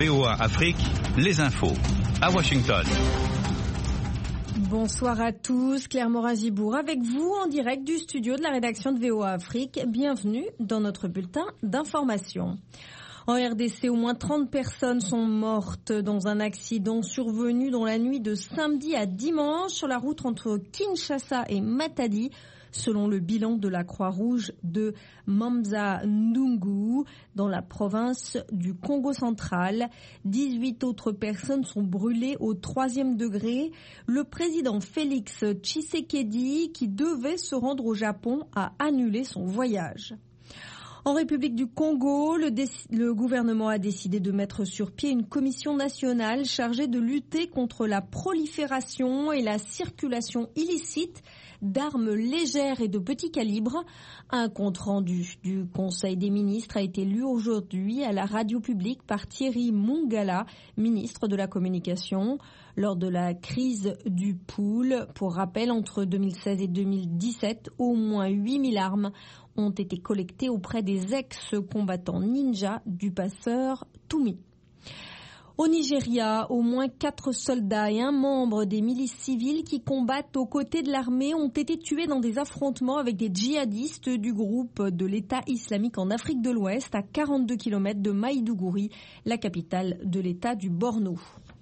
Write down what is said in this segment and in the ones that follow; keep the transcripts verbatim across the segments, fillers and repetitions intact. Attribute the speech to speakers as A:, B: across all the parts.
A: V O A Afrique, les infos, à Washington.
B: Bonsoir à tous, Claire Morin-Gibourg avec vous en direct du studio de la rédaction de V O A Afrique. Bienvenue dans notre bulletin d'information. En R D C, au moins trente personnes sont mortes dans un accident survenu dans la nuit de samedi à dimanche sur la route entre Kinshasa et Matadi, selon le bilan de la Croix-Rouge de Mamza-Ndungu, dans la province du Congo central. dix-huit autres personnes sont brûlées au troisième degré. Le président Félix Tshisekedi, qui devait se rendre au Japon, a annulé son voyage. En République du Congo, le, dé- le gouvernement a décidé de mettre sur pied une commission nationale chargée de lutter contre la prolifération et la circulation illicite d'armes légères et de petit calibre. Un compte-rendu du Conseil des ministres a été lu aujourd'hui à la radio publique par Thierry Mungala, ministre de la Communication, lors de la crise du pool. Pour rappel, entre deux mille seize et deux mille dix-sept, au moins huit mille armes ont été collectées auprès des ex-combattants ninja du passeur Toumi. Au Nigeria, au moins quatre soldats et un membre des milices civiles qui combattent aux côtés de l'armée ont été tués dans des affrontements avec des djihadistes du groupe de l'État islamique en Afrique de l'Ouest, à quarante-deux kilomètres de Maïdougouri, la capitale de l'État du Borno.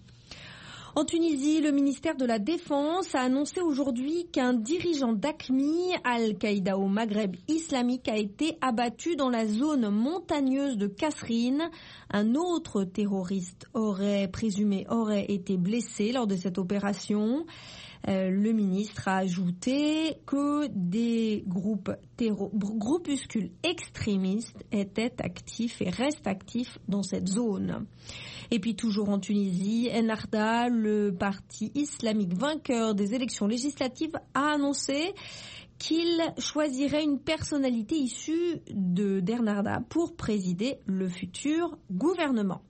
B: En Tunisie, le ministère de la Défense a annoncé aujourd'hui qu'un dirigeant d'A Q M I, Al-Qaïda au Maghreb islamique, a été abattu dans la zone montagneuse de Kasserine. Un autre terroriste aurait, présumé, aurait été blessé lors de cette opération. Euh, le ministre a ajouté que des groupes terro- groupuscules extrémistes étaient actifs et restent actifs dans cette zone. Et puis toujours en Tunisie, Ennahda, le parti islamique vainqueur des élections législatives, a annoncé qu'il choisirait une personnalité issue de d'Ennahda pour présider le futur gouvernement.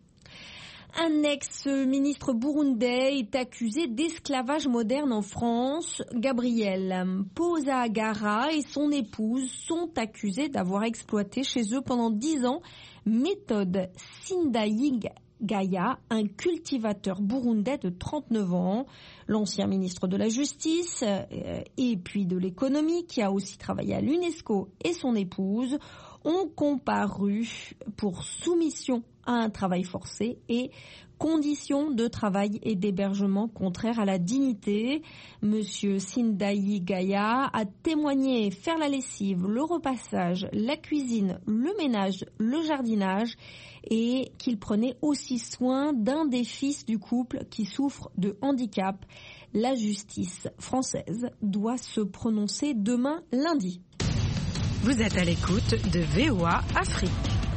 B: Un ex-ministre burundais est accusé d'esclavage moderne en France. Gabriel Posagara et son épouse sont accusés d'avoir exploité chez eux pendant dix ans Méthode Sindayigaya, un cultivateur burundais de trente-neuf ans. L'ancien ministre de la Justice et puis de l'économie, qui a aussi travaillé à l'UNESCO, et son épouse ont comparu pour soumission à un travail forcé et conditions de travail et d'hébergement contraires à la dignité. Monsieur Sindayigaya a témoigné faire la lessive, le repassage, la cuisine, le ménage, le jardinage, et qu'il prenait aussi soin d'un des fils du couple qui souffre de handicap. La justice française doit se prononcer demain lundi.
C: Vous êtes à l'écoute de V O A Afrique.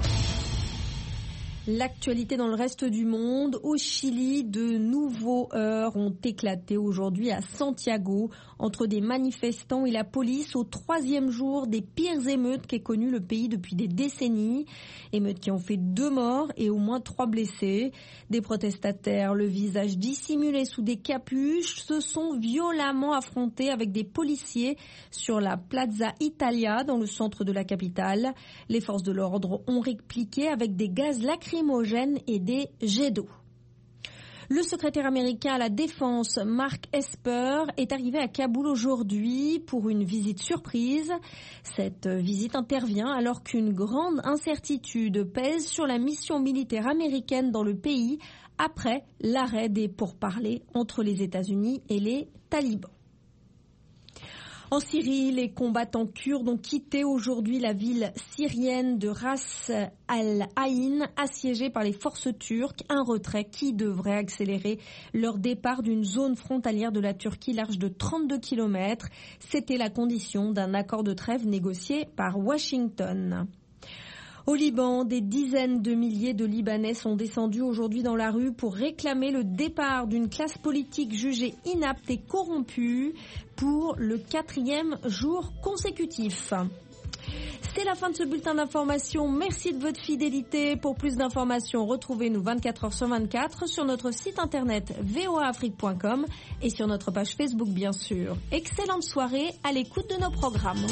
B: L'actualité dans le reste du monde. Au Chili, de nouveaux heurts ont éclaté aujourd'hui à Santiago entre des manifestants et la police au troisième jour des pires émeutes qu'ait connu le pays depuis des décennies. Émeutes qui ont fait deux morts et au moins trois blessés. Des protestataires, le visage dissimulé sous des capuches, se sont violemment affrontés avec des policiers sur la Plaza Italia dans le centre de la capitale. Les forces de l'ordre ont répliqué avec des gaz lacrymogènes et des jets d'eau. Le secrétaire américain à la Défense, Mark Esper, est arrivé à Kaboul aujourd'hui pour une visite surprise. Cette visite intervient alors qu'une grande incertitude pèse sur la mission militaire américaine dans le pays après l'arrêt des pourparlers entre les États-Unis et les talibans. En Syrie, les combattants kurdes ont quitté aujourd'hui la ville syrienne de Ras al-Ain, assiégée par les forces turques, un retrait qui devrait accélérer leur départ d'une zone frontalière de la Turquie large de trente-deux kilomètres. C'était la condition d'un accord de trêve négocié par Washington. Au Liban, des dizaines de milliers de Libanais sont descendus aujourd'hui dans la rue pour réclamer le départ d'une classe politique jugée inapte et corrompue pour le quatrième jour consécutif. C'est la fin de ce bulletin d'information. Merci de votre fidélité. Pour plus d'informations, retrouvez-nous vingt-quatre heures sur vingt-quatre sur notre site internet v o a afrique point com et sur notre page Facebook, bien sûr. Excellente soirée à l'écoute de nos programmes.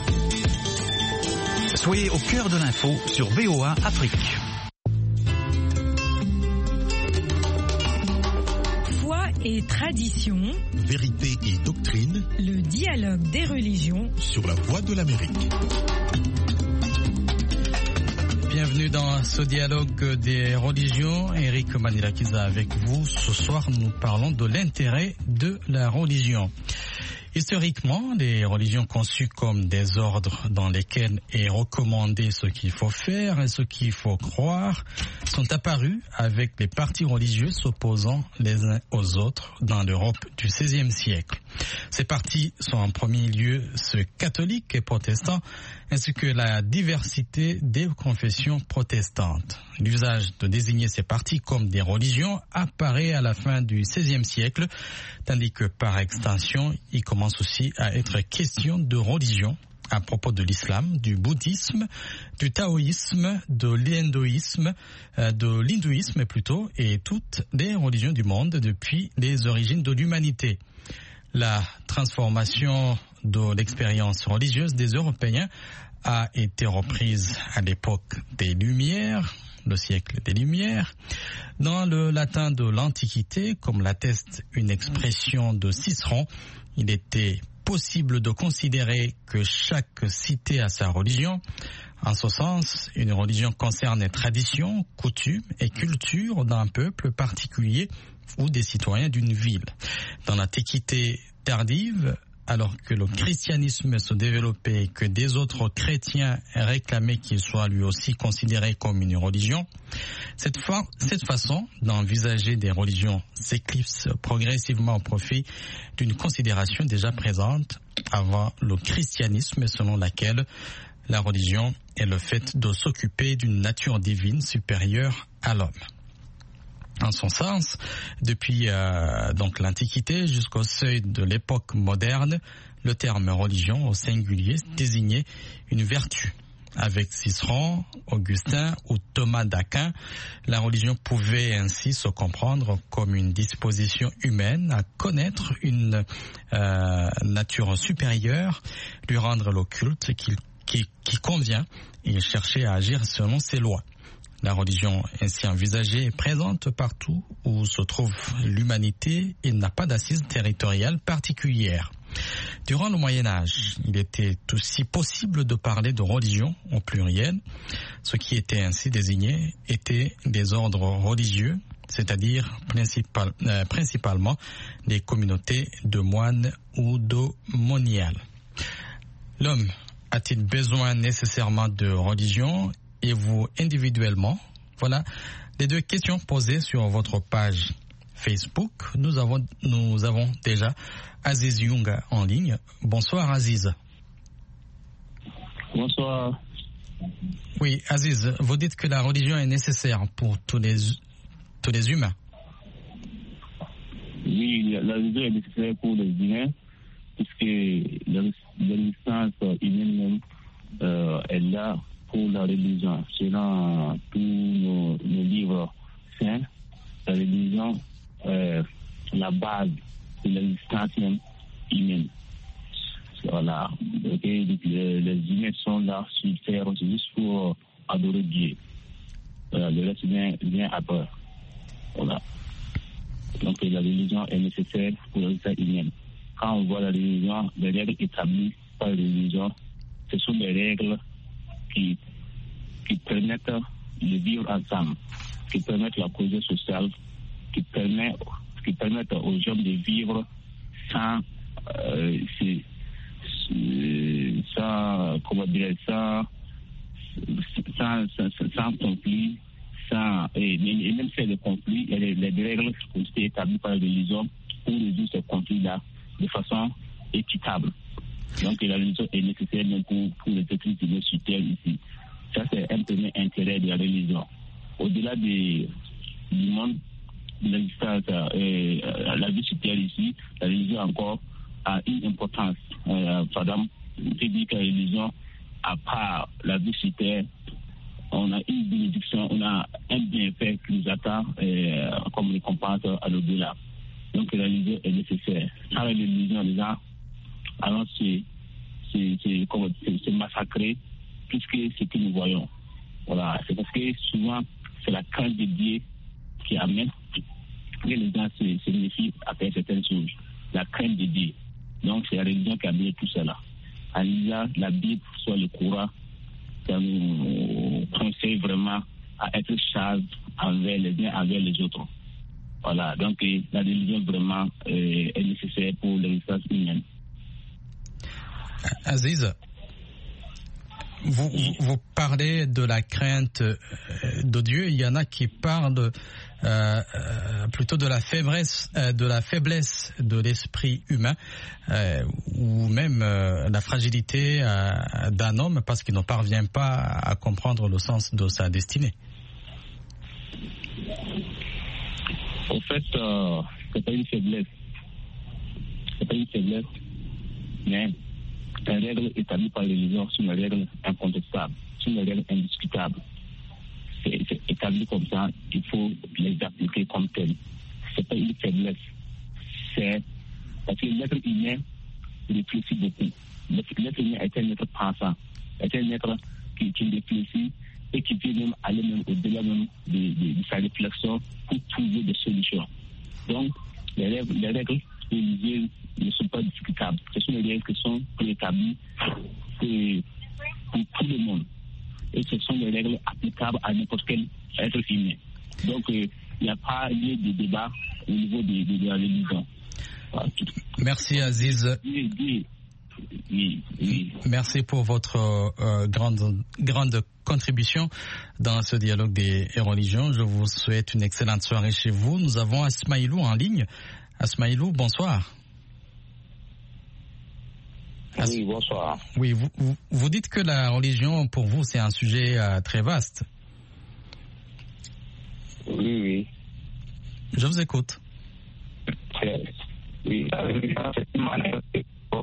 A: Soyez au cœur de l'info sur V O A Afrique.
C: et tradition,
D: vérité et doctrine,
C: le dialogue des religions
D: sur la voie de l'Amérique.
E: Bienvenue dans ce dialogue des religions. Eric Manilakiza avec vous. Ce soir, nous parlons de l'intérêt de la religion. Historiquement, les religions conçues comme des ordres dans lesquels est recommandé ce qu'il faut faire et ce qu'il faut croire sont apparues avec les partis religieux s'opposant les uns aux autres dans l'Europe du seizième siècle. Ces partis sont en premier lieu ceux catholiques et protestants, ainsi que la diversité des confessions protestantes. L'usage de désigner ces partis comme des religions apparaît à la fin du seizième siècle, tandis que par extension, il commence aussi à être question de religion à propos de l'islam, du bouddhisme, du taoïsme, de l'hindouisme, de l'hindouisme plutôt, et toutes les religions du monde depuis les origines de l'humanité. La transformation de l'expérience religieuse des Européens a été reprise à l'époque des Lumières, le siècle des Lumières. Dans le latin de l'Antiquité, comme l'atteste une expression de Cicéron, il était possible de considérer que chaque cité a sa religion. En ce sens, une religion concerne les traditions, coutumes et cultures d'un peuple particulier ou des citoyens d'une ville. Dans l'Antiquité tardive, alors que le christianisme se développait et que des autres chrétiens réclamaient qu'il soit lui aussi considéré comme une religion, cette, fa- cette façon d'envisager des religions s'éclipse progressivement au profit d'une considération déjà présente avant le christianisme, selon laquelle la religion est le fait de s'occuper d'une nature divine supérieure à l'homme. En son sens, depuis euh, donc l'Antiquité jusqu'au seuil de l'époque moderne, le terme religion au singulier désignait une vertu. Avec Cicéron, Augustin ou Thomas d'Aquin, la religion pouvait ainsi se comprendre comme une disposition humaine à connaître une euh, nature supérieure, lui rendre le culte qui, qui, qui convient et chercher à agir selon ses lois. La religion ainsi envisagée est présente partout où se trouve l'humanité et n'a pas d'assise territoriale particulière. Durant le Moyen-Âge, il était aussi possible de parler de religion au pluriel. Ce qui était ainsi désigné étaient des ordres religieux, c'est-à-dire principal, euh, principalement des communautés de moines ou d'aumôniales. L'homme a-t-il besoin nécessairement de religion ? Et vous individuellement? Voilà les deux questions posées sur votre page Facebook. Nous avons, nous avons déjà Aziz Young en ligne. Bonsoir Aziz.
F: Bonsoir.
E: Oui, Aziz, vous dites que la religion est nécessaire pour tous les, tous les humains.
F: Oui, la religion est nécessaire pour les humains, puisque la résistance humaine euh, est là pour la religion. Selon tous nos, nos livres saints, la religion est la base de l'existence même humaine. Voilà. Okay. Les, les humains sont là sur terre juste pour adorer Dieu. Voilà. Le reste vient, vient après. Voilà. Donc la religion est nécessaire pour l'existence humaine. Quand on voit la religion, les règles établies par la religion, ce sont des règles qui, qui permettent de vivre ensemble, qui permettent la cohésion sociale, qui permettent, qui permettent aux gens de vivre sans, euh, c'est, c'est, sans, comment dire, sans, sans, sans, sans conflit, sans, et, et même si il y a des conflits, il y a les, les règles qui ont été établies par la religion pour résoudre ces conflits-là de façon équitable. Donc la religion est nécessaire même pour, pour les êtres humains sur terre ici. Ça, c'est un premier intérêt de la religion. Au-delà de, du monde, de l'existence, euh, la vie sur terre ici, la religion encore a une importance. Euh, par exemple, on peut dire que la religion, à part la vie sur terre, on a une bénédiction, on a un bienfait qui nous attend euh, comme récompense à l'au-delà. Donc la religion est nécessaire. Sans la religion, les gens allons se, se, se, se, se massacrer plus que ce que nous voyons. Voilà. C'est parce que souvent, c'est la crainte de Dieu qui amène que les gens se, se méfient à faire certaines choses. La crainte de Dieu. Donc, c'est la religion qui a mis tout cela. En lisant la Bible, soit le Coran, ça nous conseille vraiment à être charge envers les uns, envers les autres. Voilà, donc la religion vraiment euh, est nécessaire pour l'existence humaine.
E: Aziz, vous, vous parlez de la crainte de Dieu. Il y en a qui parlent euh, plutôt de la faiblesse, de la faiblesse de l'esprit humain, euh, ou même euh, la fragilité euh, d'un homme parce qu'il ne parvient pas à comprendre le sens de sa destinée.
F: En fait, euh, c'est pas une faiblesse. C'est pas une faiblesse, mais les règles établies par les religions sont des règles incontestables, sont des règles indiscutables. C'est, c'est établi comme ça, il faut les appliquer comme telles. C'est pas une faiblesse. C'est parce que l'être humain réfléchit beaucoup. L'être humain est un être pensant, est un être qui, qui réfléchit et qui peut même aller même au-delà même de, de, de sa réflexion pour trouver des solutions. Donc, les règles, les règles religieuses ne sont pas discutables. Ce sont des règles qui sont préétablies pour, pour tout le monde. Et ce sont des règles applicables à n'importe quel être humain. Donc, il euh, n'y a pas lieu de débat au niveau de, de, de la religion. Voilà.
E: Merci Aziz.
F: Oui, oui. Oui, oui.
E: Merci pour votre euh, grande, grande contribution dans ce dialogue des religions. Je vous souhaite une excellente soirée chez vous. Nous avons Asmaïlou en ligne. Asmaïlou, bonsoir.
G: As- oui, bonsoir.
E: Oui, vous, vous, vous dites que la religion, pour vous, c'est un sujet euh, très vaste.
G: Oui, oui.
E: Je vous écoute.
G: C'est, oui, la religion, c'est une manière de,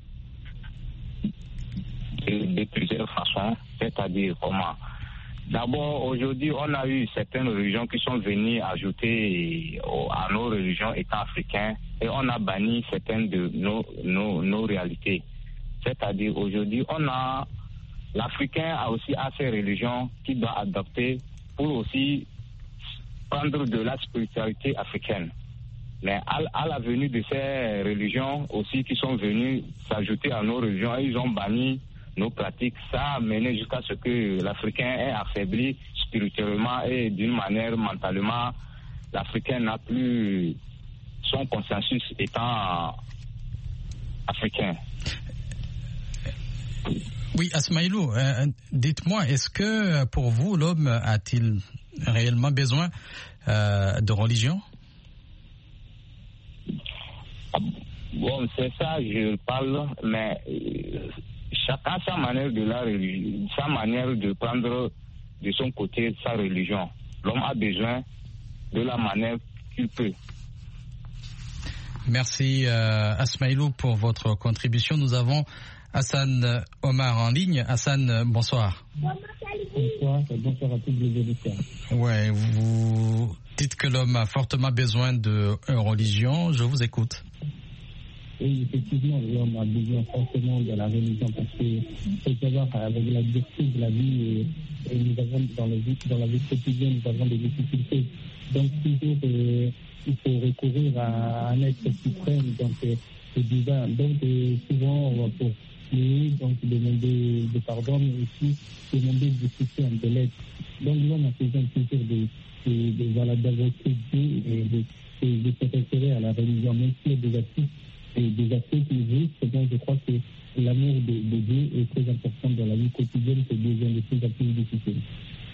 G: de, de plusieurs façons, c'est-à-dire comment. D'abord, aujourd'hui, on a eu certaines religions qui sont venues ajouter à nos religions étant africains et on a banni certaines de nos, nos, nos réalités. C'est-à-dire, aujourd'hui, on a, l'Africain a aussi à ses religions qu'il doit adopter pour aussi prendre de la spiritualité africaine. Mais à, à la venue de ces religions aussi qui sont venues s'ajouter à nos religions, ils ont banni nos pratiques. Ça a mené jusqu'à ce que l'Africain est affaibli spirituellement et d'une manière mentalement, l'Africain n'a plus son consensus étant africain.
E: Oui, Asmaïlou, euh, dites-moi, est-ce que pour vous, l'homme a-t-il réellement besoin euh, de religion?
G: Bon, c'est ça, je parle, mais euh, chacun sa manière de la religion, sa manière de prendre de son côté sa religion. L'homme a besoin de la manière qu'il peut.
E: Merci euh, Asmaïlou pour votre contribution. Nous avons Hassan Omar en ligne. Hassan, bonsoir.
H: Bonsoir, bonsoir à tous les auditeurs.
E: Ouais, vous dites que l'homme a fortement besoin de religion. Je vous écoute.
H: Oui, effectivement, l'homme a besoin forcément de la religion parce que, faut savoir, avec la diversité de la vie, et, et nous avons dans la vie, dans la vie quotidienne, nous avons des difficultés. Donc, toujours, euh, il faut recourir à un être suprême, donc euh, c'est divin. Donc, euh, souvent, on va pour prier, donc demander de pardon, mais aussi demander du soutien, de l'aide. Donc, l'homme a besoin toujours de, de, de, voilà, d'invoquer Dieu et de, de, de se référer à la religion, même s'il y a des aspects et des aspects qui existent. Donc, je crois que l'amour de, de Dieu est très important dans la vie quotidienne, c'est devient de plus en plus difficile.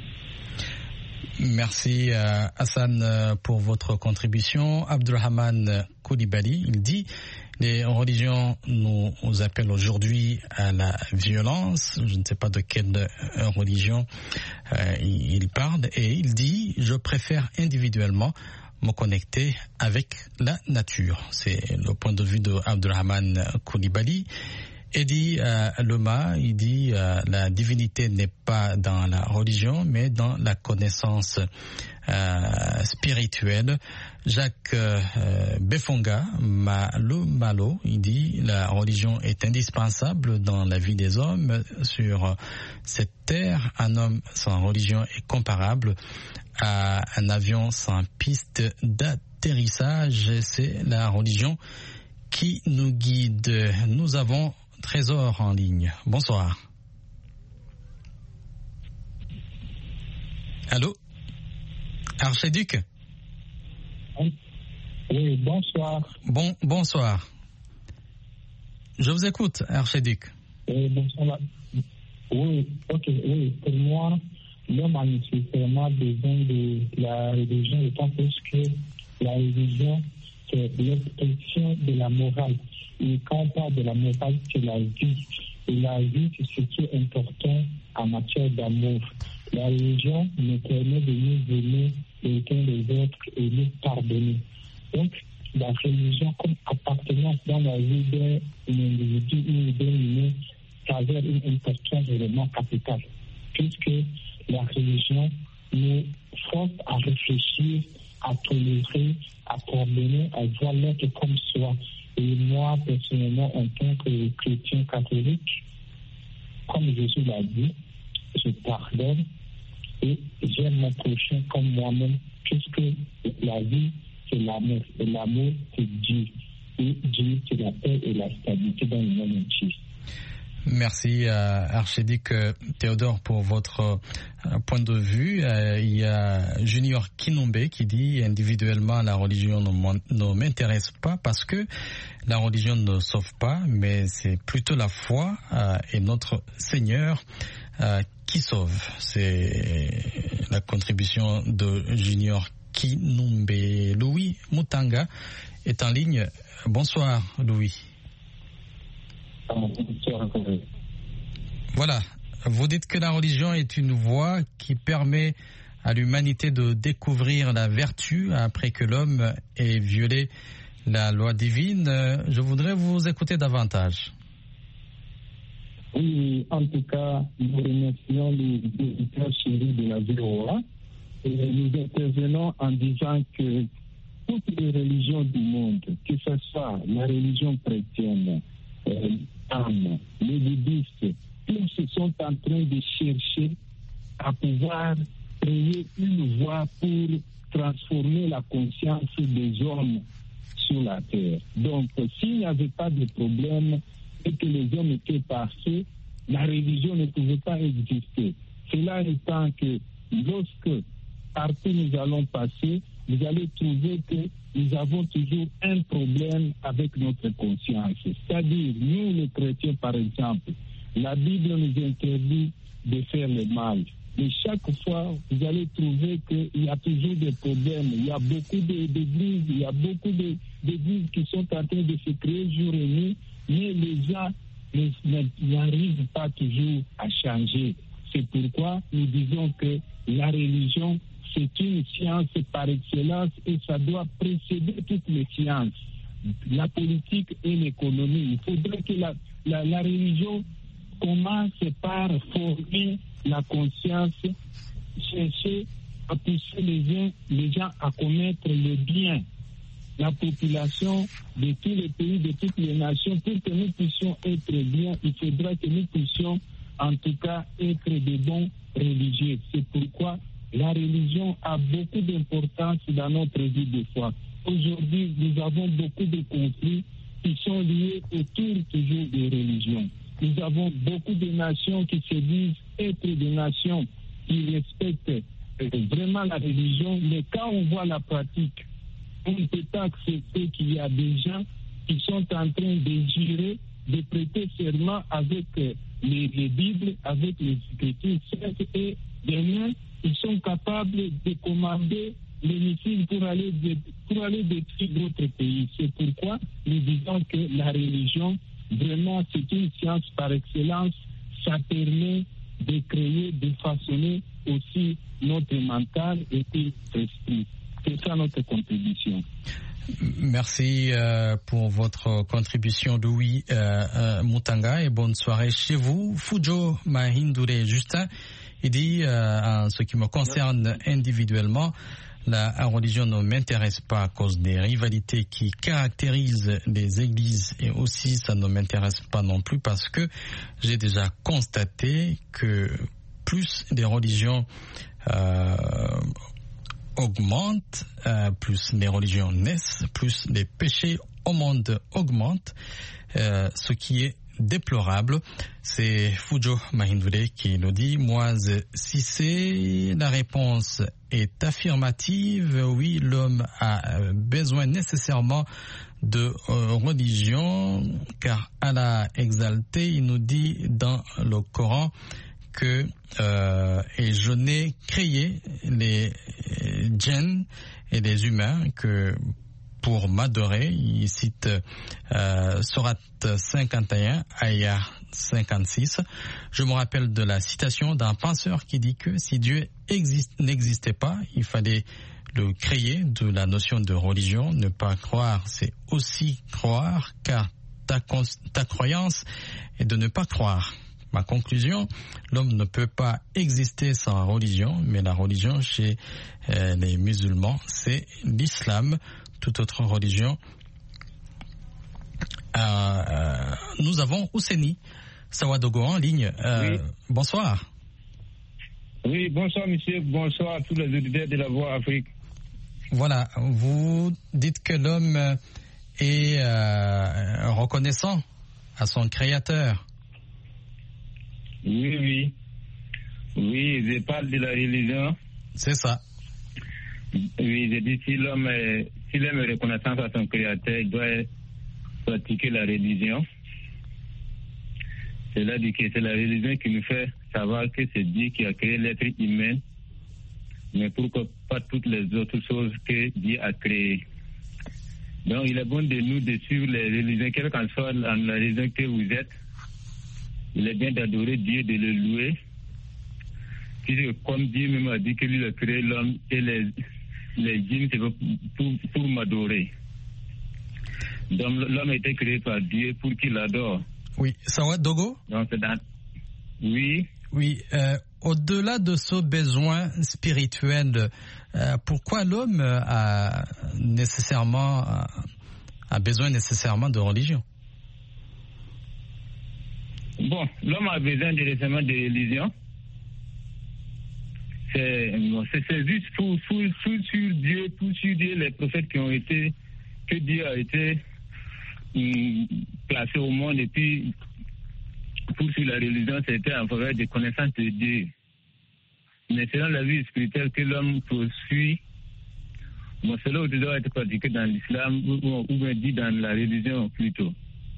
E: Merci euh, Hassan euh, pour votre contribution. Abdurrahman Koulibaly, il dit les religions nous, nous appellent aujourd'hui à la violence. Je ne sais pas de quelle euh, religion euh, il parle et il dit je préfère individuellement me connecter avec la nature. C'est le point de vue de Abdurrahman Koulibaly. Eddie euh, Lema, il dit euh, la divinité n'est pas dans la religion, mais dans la connaissance euh, spirituelle. Jacques euh, Befonga Malo Malo, il dit la religion est indispensable dans la vie des hommes sur cette terre. Un homme sans religion est comparable à un avion sans piste d'atterrissage. l'atterrissage, c'est la religion qui nous guide. Nous avons Trésor en ligne. Bonsoir. Allô? Archiduc?
H: Oui, bonsoir.
E: Bon, bonsoir. Je vous écoute, Archiduc.
H: Oui, bonsoir. Oui, ok, oui, pour moi, l'homme a nécessairement besoin de la religion, d'autant plus que la religion, c'est l'expression de la morale. Et quand on parle de la morale, c'est la vie. Et la vie, c'est ce qui est important en matière d'amour. La religion nous permet de nous aimer les uns les autres et nous pardonner. Donc, la religion comme appartenance dans la vie d'un individu ou d'un humain s'avère une importance vraiment capitale, puisque la religion nous force à réfléchir, à tolérer, à pardonner, à voir l'autre comme soi. Et moi, personnellement, en tant que chrétien catholique, comme Jésus l'a dit, je pardonne et j'aime mon prochain comme moi-même, puisque la vie, c'est l'amour. Et l'amour, c'est Dieu. Et Dieu, c'est la paix et la stabilité dans le monde entier.
E: Merci, euh, Archiduc Théodore, pour votre euh, point de vue. Euh, il y a Junior Kinombe qui dit « Individuellement, la religion ne, ne m'intéresse pas parce que la religion ne sauve pas, mais c'est plutôt la foi euh, et notre Seigneur euh, qui sauve. » C'est la contribution de Junior Kinombe. Louis Mutanga est en ligne. Bonsoir, Louis. Voilà, vous dites que la religion est une voie qui permet à l'humanité de découvrir la vertu après que l'homme ait violé la loi divine. Je voudrais vous écouter davantage.
H: Oui, en tout cas, nous remercions les auditeurs chéris de la V O A et nous intervenons en disant que toutes les religions du monde, que ce soit la religion chrétienne, euh, les bouddhistes, tous sont en train de chercher à pouvoir créer une voie pour transformer la conscience des hommes sur la terre. Donc, s'il n'y avait pas de problème et que les hommes étaient parfaits, la religion ne pouvait pas exister. Cela étant que lorsque partout nous allons passer, vous allez trouver que nous avons toujours un problème avec notre conscience. C'est-à-dire, nous les chrétiens par exemple, la Bible nous interdit de faire le mal. Mais chaque fois, vous allez trouver qu'il y a toujours des problèmes. Il y a beaucoup d'églises, il y a beaucoup d'églises qui sont en train de se créer jour et nuit, mais les gens n'arrivent pas toujours à changer. C'est pourquoi nous disons que la religion, c'est une science par excellence et ça doit précéder toutes les sciences, la politique et l'économie. Il faudrait que la, la, la religion commence par former la conscience, chercher à pousser les gens, les gens à commettre le bien. La population de tous les pays, de toutes les nations, pour que nous puissions être bien, il faudra que nous puissions en tout cas être des bons religieux. C'est pourquoi la religion a beaucoup d'importance dans notre vie de foi. Aujourd'hui, nous avons beaucoup de conflits qui sont liés autour toujours des religions. Nous avons beaucoup de nations qui se disent être des nations qui respectent vraiment la religion, mais quand on voit la pratique, on ne peut pas accepter qu'il y a des gens qui sont en train de jurer, de prêter serment avec les, les Bibles, avec les Écritures et demain, ils sont capables de commander les missiles pour aller, de, pour aller détruire d'autres pays. C'est pourquoi nous disons que la religion, vraiment, c'est une science par excellence. Ça permet de créer, de façonner aussi notre mental et notre esprit. C'est ça notre contribution.
E: Merci euh, pour votre contribution, Louis euh, euh, Mutanga, et bonne soirée chez vous. Fujo Mahindure Justin, il dit, euh, en ce qui me concerne individuellement, la religion ne m'intéresse pas à cause des rivalités qui caractérisent les églises, et aussi ça ne m'intéresse pas non plus parce que j'ai déjà constaté que plus des religions euh, augmente, euh, plus les religions naissent, plus les péchés au monde augmentent, euh, ce qui est déplorable. C'est Fujo Mahindule qui nous dit, moi, si c'est la réponse est affirmative, oui, l'homme a besoin nécessairement de euh, religion, car Allah exalté, il nous dit dans le Coran que euh, et je n'ai créé les djinns et les humains que pour m'adorer. Il cite euh, Sourate cinquante et un, Ayah cinquante-six. Je me rappelle de la citation d'un penseur qui dit que si Dieu existe, n'existait pas, il fallait le créer, de la notion de religion. Ne pas croire, c'est aussi croire, car ta, ta croyance est de ne pas croire. Ma conclusion, l'homme ne peut pas exister sans religion, mais la religion chez euh, les musulmans, c'est l'islam. Toute autre religion. Euh, euh, nous avons Ouseni Sawadogo en ligne. Euh, oui. Bonsoir.
I: Oui, bonsoir monsieur, bonsoir à tous les auditeurs de la Voix Afrique.
E: Voilà, vous dites que l'homme est euh, reconnaissant à son créateur.
I: Oui, oui. Oui, je parle de la religion.
E: C'est ça.
I: Oui, je dis si l'homme est, s'il aime reconnaissance à son créateur, il doit pratiquer la religion. Cela dit que c'est la religion qui nous fait savoir que c'est Dieu qui a créé l'être humain, mais pourquoi pas toutes les autres choses que Dieu a créées. Donc il est bon de nous de suivre les religions, quelle qu'en soit la religion que vous êtes. Il est bien d'adorer Dieu, de le louer. Puisque comme Dieu même a dit que lui a créé l'homme et les, les djinns, c'est pour, pour m'adorer. Donc l'homme a été créé par Dieu pour qu'il l'adore.
E: Oui, Sawad Dogo.
I: Donc c'est dans... Oui.
E: Oui, euh, au-delà de ce besoin spirituel, euh, pourquoi l'homme a nécessairement a besoin nécessairement de religion?
I: Bon, l'homme a besoin de nécessairement de religion. C'est, c'est juste pour, pour, pour sur Dieu, pour sur Dieu, les prophètes qui ont été, que Dieu a été hum, placé au monde, et puis pour sur la religion, c'était en faveur de connaissance de Dieu. Mais selon la vie spirituelle que l'homme poursuit, bon, cela doit être pratiqué dans l'islam ou, ou bien dit dans la religion plutôt.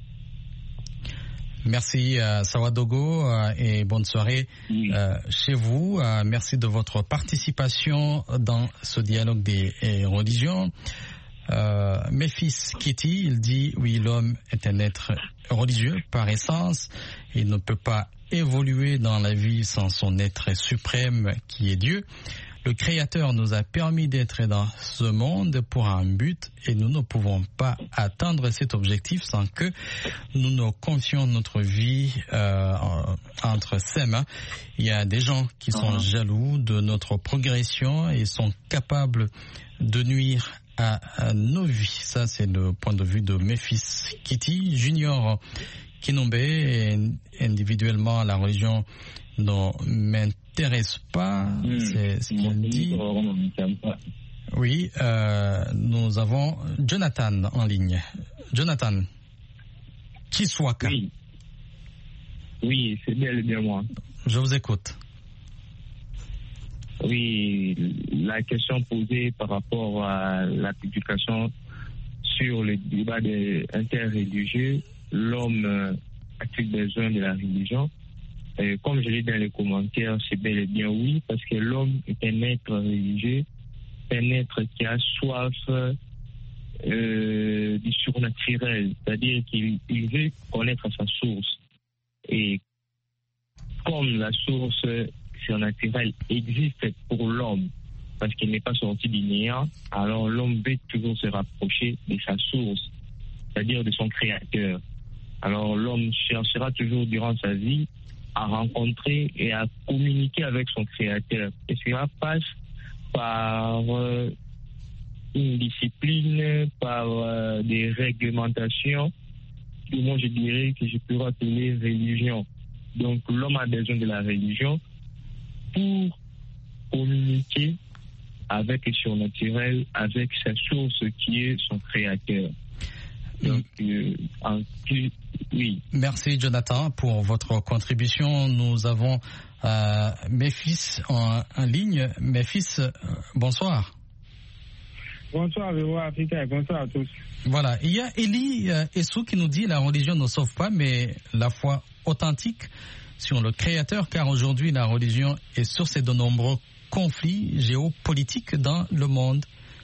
E: Merci euh, Sawadogo euh, et bonne soirée oui. euh, chez vous. Euh, merci de votre participation dans ce dialogue des eh, religions. Euh, Memphis Kitty, il dit oui, l'homme est un être religieux par essence. Il ne peut pas évoluer dans la vie sans son être suprême qui est Dieu. Le Créateur nous a permis d'être dans ce monde pour un but et nous ne pouvons pas atteindre cet objectif sans que nous nous confions notre vie euh, entre ses mains. Il y a des gens qui sont uh-huh. jaloux de notre progression et sont capables de nuire à, à nos vies. Ça, c'est le point de vue de Memphis Kitty. Junior Kinombe, individuellement, la religion ne m'intéresse pas, mmh. c'est ce qu'il dit. Oui, euh, nous avons Jonathan en ligne. Jonathan, Chiswaka.
J: Oui, oui, c'est bien, bien moi.
E: Je vous écoute.
J: Oui, la question posée par rapport à la publication sur le débat interreligieux, l'homme a-t-il besoin de la religion? Euh, comme je l'ai dit dans les commentaires, c'est bel et bien oui, parce que l'homme est un être religieux, un être qui a soif euh, du surnaturel, c'est-à-dire qu'il il veut connaître sa source. Et comme la source surnaturelle existe pour l'homme, parce qu'il n'est pas sorti du néant, alors l'homme veut toujours se rapprocher de sa source, c'est-à-dire de son créateur. Alors l'homme cherchera toujours durant sa vie à rencontrer et à communiquer avec son créateur. Et cela passe par euh, une discipline, par euh, des réglementations, que moi je dirais que je peux appeler religion. Donc l'homme a besoin de la religion pour communiquer avec le surnaturel, avec sa source qui est son créateur. Donc, euh, en, oui.
E: Merci Jonathan pour votre contribution. Nous avons euh, mes fils en, en ligne. Mes fils, euh, bonsoir.
K: Bonsoir, Véo Africa, et bonsoir à tous.
E: Voilà, il y a Elie euh, Essou qui nous dit la religion ne sauve pas, mais la foi authentique sur le Créateur, car aujourd'hui la religion est source de nombreux conflits géopolitiques dans le monde.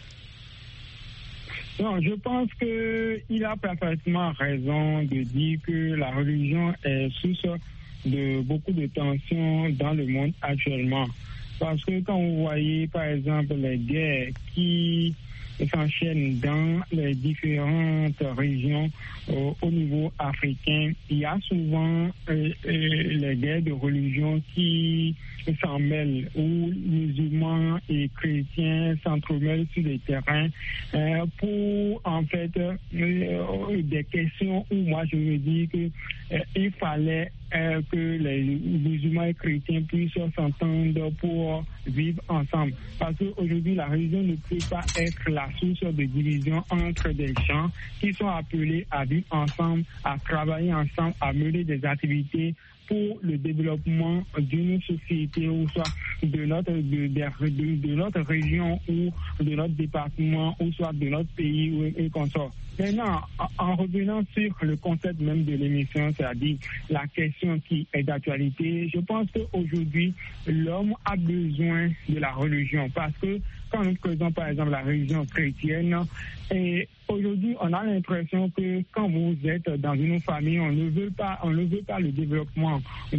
K: Non, je pense qu'il a parfaitement raison de dire que la religion est source de beaucoup de tensions dans le monde actuellement. Parce que quand vous voyez, par exemple, les guerres qui s'enchaînent dans les différentes régions euh, au niveau africain, il y a souvent euh, euh, les guerres de religion qui s'en mêlent, où musulmans et chrétiens s'entremêlent sur les terrains euh, pour en fait euh, des questions où moi je me dis que euh, il fallait euh, que les musulmans et chrétiens puissent s'entendre pour vivre ensemble. Parce qu'aujourd'hui, la religion ne peut pas être la source de division entre des gens qui sont appelés à vivre ensemble, à travailler ensemble, à mener des activités pour le développement d'une société ou soit de notre de, de, de notre région ou de notre département ou soit de notre pays et consorts. Maintenant, en revenant sur le concept même de l'émission, c'est-à-dire la question qui est d'actualité, je pense qu'aujourd'hui, l'homme a besoin de la religion parce que quand nous prenons par exemple la religion chrétienne, et aujourd'hui on a l'impression que quand vous êtes dans une famille, on ne veut pas, on ne veut pas le développement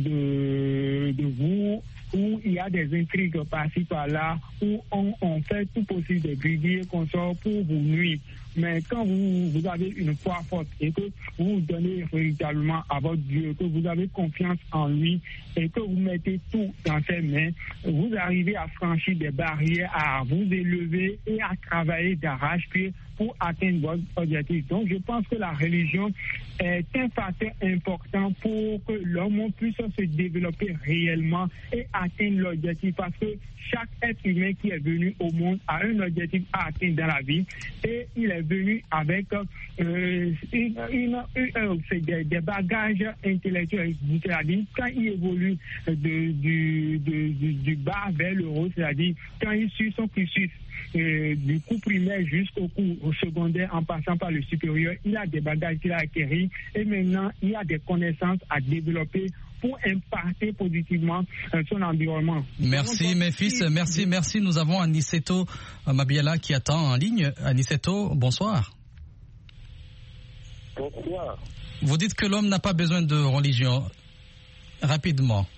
K: de, de vous, où il y a des intrigues par-ci par-là, où on, on fait tout possible de griller qu'on sort pour vous nuire. Mais quand vous, vous avez une foi forte et que vous vous donnez véritablement à votre Dieu, que vous avez confiance en lui et que vous mettez tout dans ses mains, vous arrivez à franchir des barrières, à vous élever et à travailler d'arrache-pied pour atteindre votre objectif. Donc je pense que la religion est un facteur important pour que l'homme puisse se développer réellement et atteindre l'objectif, parce que chaque être humain qui est venu au monde a un objectif à atteindre dans la vie et il est venu avec euh, une, une, une, euh, des, des bagages intellectuels, c'est-à-dire quand il évolue de, du, de, du, du bas vers le haut, c'est-à-dire quand il suit son cursus euh, du cours primaire jusqu'au cours secondaire en passant par le supérieur, il a des bagages qu'il a acquis et maintenant il a des connaissances à développer pour impacter positivement euh, son environnement.
E: Merci mes fils, merci, merci. Nous avons Aniceto Mabiala qui attend en ligne. Aniceto, bonsoir.
L: Bonsoir.
E: Vous dites que l'homme n'a pas besoin de religion. Rapidement.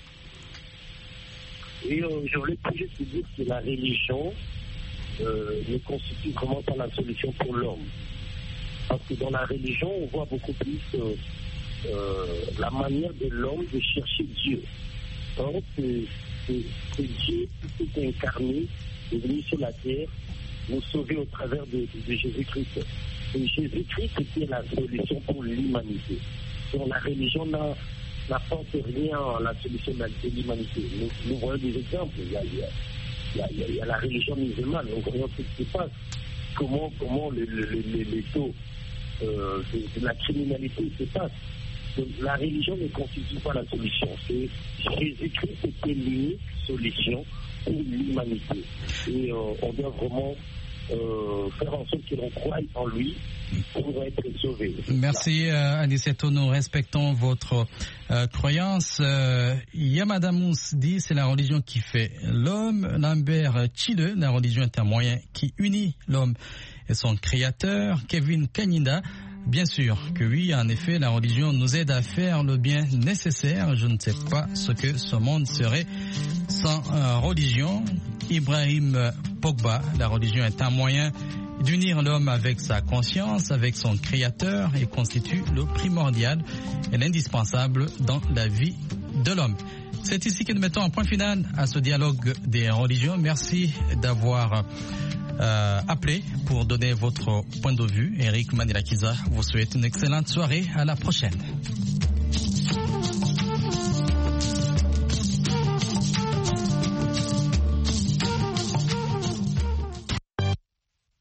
L: Et euh, je voulais juste dire que la religion euh, ne constitue vraiment pas la solution pour l'homme. Parce que dans la religion, on voit beaucoup plus euh, Euh, la manière de l'homme de chercher Dieu. Or, c'est, c'est, c'est Dieu qui s'est incarné, est venu sur la terre, nous sauver au travers de, de, de Jésus-Christ. Et Jésus-Christ était la solution pour l'humanité. Donc la religion n'a, n'apporte rien à la solution de l'humanité. Nous, nous voyons des exemples. Il y a, il y a, il y a, il y a, il y a la religion musulmane. Nous voyons ce qui se passe. Comment, comment le, le, le, les taux euh, de, de la criminalité se passent. La religion ne constitue pas la solution. C'est Jésus-Christ était l'unique solution pour l'humanité. Et euh, on doit vraiment euh, faire en sorte que l'on croie en lui pour être sauvé.
E: Merci euh, Aniceto, nous respectons votre euh, croyance. Euh, Yamadamous dit c'est la religion qui fait l'homme. Lambert Chile, la religion est un moyen qui unit l'homme et son créateur. Kevin Kanida, bien sûr que oui, en effet, la religion nous aide à faire le bien nécessaire. Je ne sais pas ce que ce monde serait sans euh, religion. Ibrahim Pogba, la religion est un moyen d'unir l'homme avec sa conscience, avec son créateur et constitue le primordial et l'indispensable dans la vie de l'homme. C'est ici que nous mettons un point final à ce dialogue des religions. Merci d'avoir Euh, appelé pour donner votre point de vue. Eric Manilakiza vous souhaite une excellente soirée. À la prochaine.